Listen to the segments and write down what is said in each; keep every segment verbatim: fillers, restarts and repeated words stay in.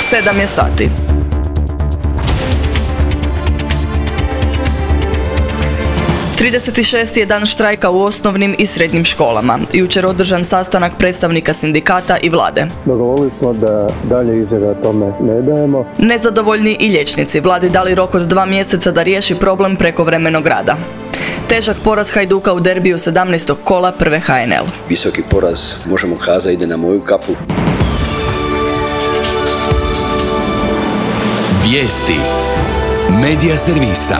sedam je sati. trideset šesti je dan štrajka u osnovnim i srednjim školama. Jučer održan sastanak predstavnika sindikata i vlade. Dogovorili smo da dalje izjave o tome ne dajemo. Nezadovoljni i liječnici, vladi dali rok od dva mjeseca da riješi problem prekovremenog rada. Težak poraz Hajduka u derbiju sedamnaestog kola prve H N L. Visoki poraz, možemo kazati, ide na moju kapu. Vijesti Medija servisa.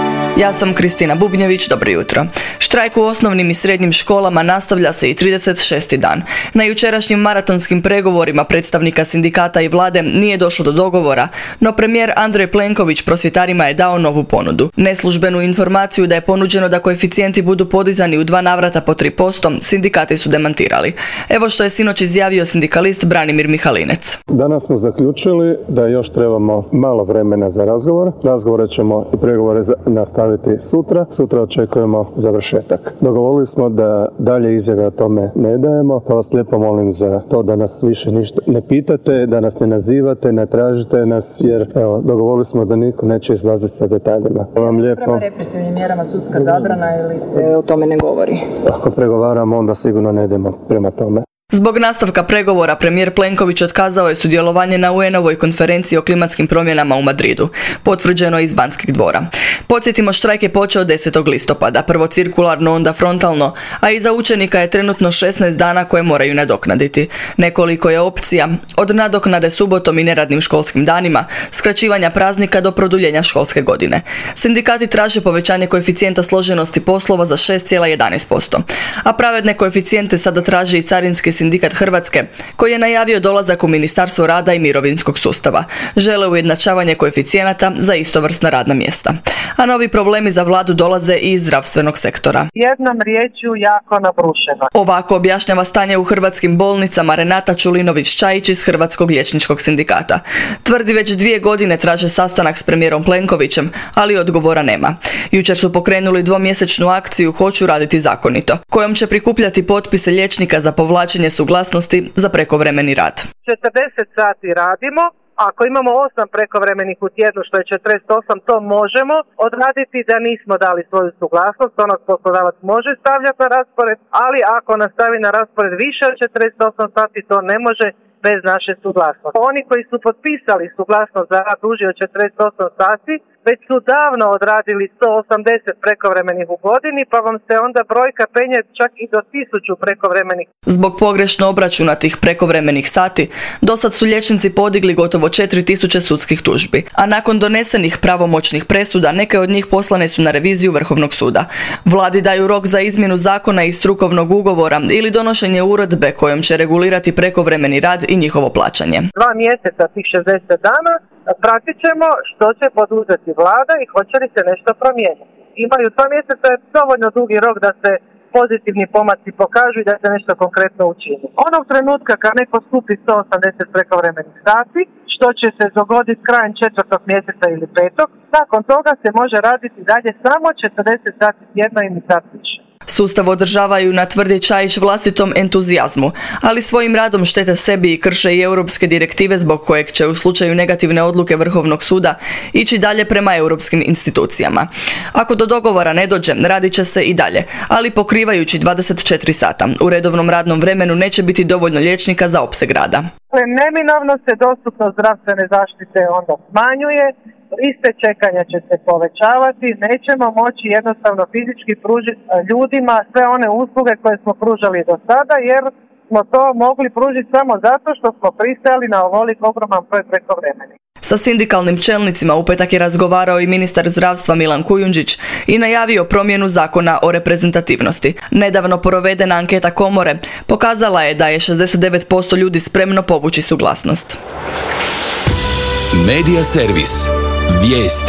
Ja sam Kristina Bubnjević, dobro jutro. Štrajk u osnovnim i srednjim školama nastavlja se i trideset šesti dan. Na jučerašnjim maratonskim pregovorima predstavnika sindikata i vlade nije došlo do dogovora, no premijer Andrej Plenković prosvjetarima je dao novu ponudu. Neslužbenu informaciju da je ponuđeno da koeficijenti budu podizani u dva navrata po tri posto, sindikati su demantirali. Evo što je sinoć izjavio sindikalist Branimir Mihalinec. Danas smo zaključili da još trebamo malo vremena za razgovor. Razgovore ćemo i pregovore nastaviti sutra. Sutra očekujemo završetak. Dogovorili smo da dalje izjave o tome ne dajemo, pa vas lijepo molim za to da nas više ništa ne pitate, da nas ne nazivate, ne tražite nas, jer evo, dogovorili smo da niko neće izlaziti sa detaljima. Vam lijepo. Prema represivnim mjerama sudska zabrana ili se o tome ne govori? Ako pregovaramo, onda sigurno ne idemo prema tome. Zbog nastavka pregovora premijer Plenković otkazao je sudjelovanje na U N-ovoj konferenciji o klimatskim promjenama u Madridu, potvrđeno iz Banskih dvora. Podsjetimo, štrajk je počeo desetog listopada, prvo cirkularno, onda frontalno, a iza učenika je trenutno šesnaest dana koje moraju nadoknaditi. Nekoliko je opcija, od nadoknade subotom i neradnim školskim danima, skraćivanja praznika do produljenja školske godine. Sindikati traže povećanje koeficijenta složenosti poslova za šest zarez jedanaest posto, a pravedne koeficijente sada traži i carinski sindikat Hrvatske, koji je najavio dolazak u Ministarstvo rada i mirovinskog sustava. Žele ujednačavanje koeficijenata za istovrsna radna mjesta. A novi problemi za vladu dolaze i iz zdravstvenog sektora. Jednom riječju jako nabrušeno. Ovako objašnjava stanje u hrvatskim bolnicama Renata Čulinović-Čajić iz Hrvatskog liječničkog sindikata. Tvrdi već dvije godine traže sastanak s premijerom Plenkovićem, ali odgovora nema. Jučer su pokrenuli dvomjesečnu akciju Hoću raditi zakonito, kojom će prikupljati potpise liječnika za povlačenje suglasnosti za prekovremeni rad. četrdeset sati radimo, ako imamo osam prekovremenih u tjednu, što je četrdeset osam, to možemo odraditi da nismo dali svoju suglasnost, onog poslodavac može stavljati na raspored, ali ako nastavi na raspored više od četrdeset osam sati, to ne može bez naše suglasnosti. Oni koji su potpisali suglasnost za rad duži od četrdeset osam sati, već su davno odradili sto osamdeset prekovremenih u godini, pa vam se onda brojka penje čak i do tisuću prekovremenih. Zbog pogrešno obračunatih prekovremenih sati, dosad su liječnici podigli gotovo četiri tisuće sudskih tužbi, a nakon donesenih pravomoćnih presuda neke od njih poslane su na reviziju Vrhovnog suda. Vladi daju rok za izmjenu zakona i strukovnog ugovora ili donošenje uredbe kojom će regulirati prekovremeni rad i njihovo plaćanje. Dva mjeseca tih šezdeset dana pratit ćemo što će poduzeti vlada i hoće li se nešto promijeniti. Imaju dva mjeseca je dovoljno dugi rok da se pozitivni pomaci pokažu i da se nešto konkretno učini. Onog trenutka kad neko skupi sto osamdeset prekovremenih sati, što će se dogoditi krajem četvrtog mjeseca ili petog, nakon toga se može raditi dalje samo četrdeset sati tjedno ili sat više. Sustav održavaju, na tvrdi Čajić, vlastitom entuzijazmu, ali svojim radom štete sebi i krše i europske direktive zbog kojeg će u slučaju negativne odluke Vrhovnog suda ići dalje prema europskim institucijama. Ako do dogovora ne dođe, radit će se i dalje, ali pokrivajući dvadeset četiri sata. U redovnom radnom vremenu neće biti dovoljno liječnika za opseg rada. Neminovno se dostupnost zdravstvene zaštite onda smanjuje, liste čekanja će se povećavati, nećemo moći jednostavno fizički pružiti ljudima sve one usluge koje smo pružali do sada, jer smo to mogli pružiti samo zato što smo pristajali na ovolik ogroman broj prekovremenih. Sa sindikalnim čelnicima u petak je razgovarao i ministar zdravstva Milan Kujundžić i najavio promjenu zakona o reprezentativnosti. Nedavno provedena anketa komore pokazala je da je šezdeset devet posto ljudi spremno povući suglasnost. Medija servis. Vijesti.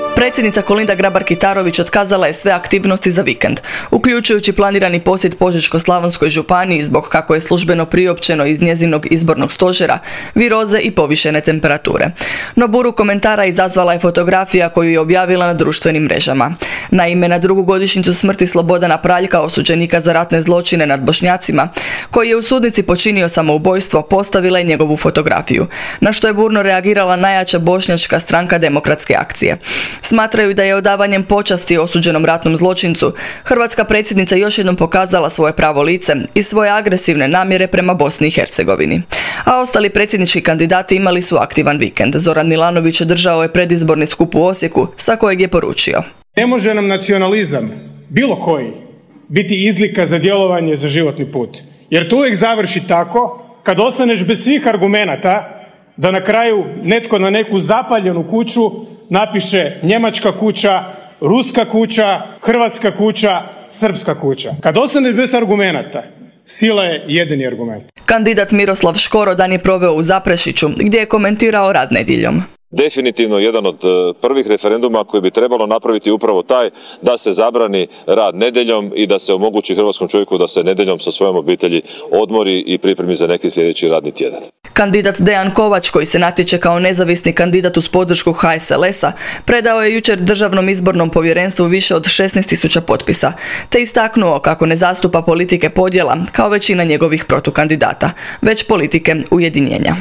Predsjednica Kolinda Grabar-Kitarović otkazala je sve aktivnosti za vikend, uključujući planirani posjet Požeško-slavonskoj županiji zbog, kako je službeno priopćeno iz njezinog izbornog stožera, viroze i povišene temperature. No buru komentara izazvala je fotografija koju je objavila na društvenim mrežama. Naime, na drugu godišnjicu smrti Slobodana Praljka, osuđenika za ratne zločine nad Bošnjacima, koji je u sudnici počinio samoubojstvo, postavila je njegovu fotografiju, na što je burno reagirala najjača bošnjačka stranka Demokratske akcije. Smatraju da je odavanjem počasti osuđenom ratnom zločincu hrvatska predsjednica još jednom pokazala svoje pravo lice i svoje agresivne namjere prema Bosni i Hercegovini. A ostali predsjednički kandidati imali su aktivan vikend. Zoran Milanović održao je predizborni skup u Osijeku, sa kojeg je poručio: Ne može nam nacionalizam, bilo koji, biti izlika za djelovanje za životni put. Jer to uvijek završi tako, kad ostaneš bez svih argumenata, da na kraju netko na neku zapaljenu kuću napiše njemačka kuća, ruska kuća, hrvatska kuća, srpska kuća. Kad ostaneš bez argumenata, sila je jedini argument. Kandidat Miroslav Škoro dan je proveo u Zaprešiću, gdje je komentirao rad nedjeljom. Definitivno jedan od prvih referenduma koji bi trebalo napraviti upravo taj da se zabrani rad nedjeljom i da se omogući hrvatskom čovjeku da se nedjeljom sa svojom obitelji odmori i pripremi za neki sljedeći radni tjedan. Kandidat Dejan Kovač, koji se natječe kao nezavisni kandidat uz podršku H S L S-a, predao je jučer Državnom izbornom povjerenstvu više od šesnaest tisuća potpisa, te istaknuo kako ne zastupa politike podjela kao većina njegovih protukandidata, već politike ujedinjenja.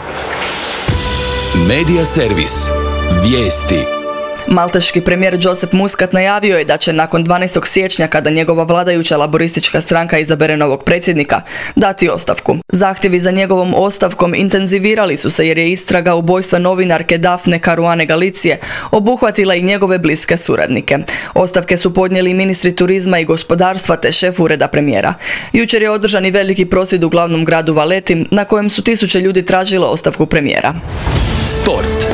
Medija servis. Vijesti. Malteški premijer Joseph Muscat najavio je da će nakon dvanaestog siječnja, kada njegova vladajuća laboristička stranka izabere novog predsjednika, dati ostavku. Zahtjevi za njegovom ostavkom intenzivirali su se jer je istraga ubojstva novinarke Dafne Caruane Galicije obuhvatila i njegove bliske suradnike. Ostavke su podnijeli ministri turizma i gospodarstva te šef ureda premijera. Jučer je održan i veliki prosvjed u glavnom gradu Valeti, na kojem su tisuće ljudi tražile ostavku premijera. Sport.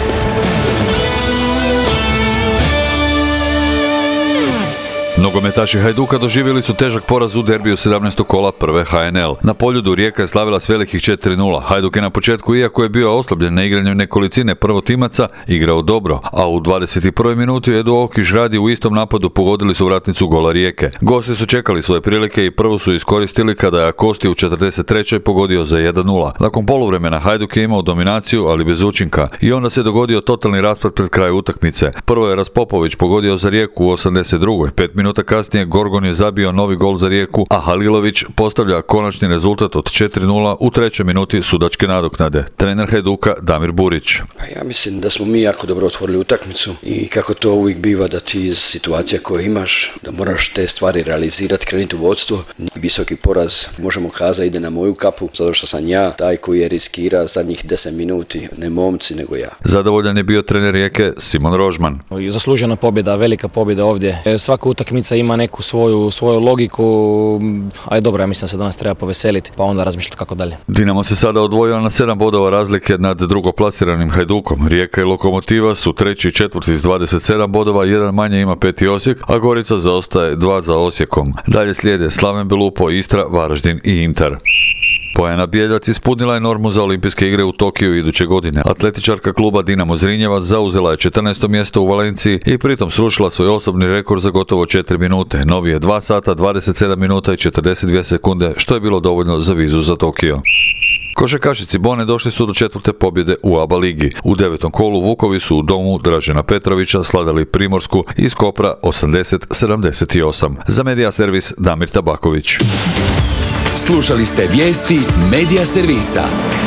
Nogometaši Hajduka doživjeli su težak poraz u derbiju sedamnaestog kola prve H N L. Na Poljudu Rijeka je slavila s velikih četiri nula. Hajduk je na početku, iako je bio oslabljen na igranju nekolicine prvotimaca, igrao dobro, a u dvadeset prvoj minuti Edo Okiš radi u istom napadu pogodili su vratnicu gola Rijeke. Gosti su čekali svoje prilike i prvu su iskoristili kada je Akosti u četrdeset trećoj pogodio za jedan nula. Nakon poluvremena Hajduk je imao dominaciju, ali bez učinka, i onda se dogodio totalni raspad pred kraj utakmice. Prvo je Raspopović pogodio za Rijeku u osamdeset drugoj. Pet minuta kasnije Gorgon je zabio novi gol za Rijeku, a Halilović postavlja konačni rezultat od četiri nula u trećoj minuti sudačke nadoknade. Trener Hajduka Damir Burić. Pa ja mislim da smo mi jako dobro otvorili utakmicu i kako to uvijek biva da ti iz situacija koje imaš, da moraš te stvari realizirati, krenuti u vodstvo. Visoki poraz, možemo kazati, ide na moju kapu, zato što sam ja taj koji je riskira zadnjih deset minuti, ne momci nego ja. Zadovoljan je bio trener Rijeke Simon Rožman. Zaslužena pobjeda, velika pobjeda ovdje. Svaka utakmica ima neku svoju, svoju logiku, aj dobro, ja mislim da se danas treba poveseliti, pa onda razmišljati kako dalje. Dinamo se sada odvojio na sedam bodova razlike nad drugoplasiranim Hajdukom. Rijeka i Lokomotiva su treći i četvrti s dvadeset sedam bodova, jedan manje ima peti Osijek, a Gorica zaostaje dva za Osijekom. Dalje slijede Slaven Belupo, Istra, Varaždin i Inter. Bojana Bjeljac ispunila je normu za olimpijske igre u Tokiju iduće godine. Atletičarka kluba Dinamo Zrinjevac zauzela je četrnaesto mjesto u Valenciji i pritom srušila svoj osobni rekord za gotovo četiri minute. Novi je dva sata, dvadeset sedam minuta i četrdeset dvije sekunde, što je bilo dovoljno za vizu za Tokio. Košarkaši Cibone došli su do četvrte pobjede u A B A ligi. U devetom kolu Vukovi su u domu Dražena Petrovića sladali Primorsku iz Kopra osamdeset sedamdeset osam. Za Medija servis Damir Tabaković. Slušali ste vijesti Medija servisa.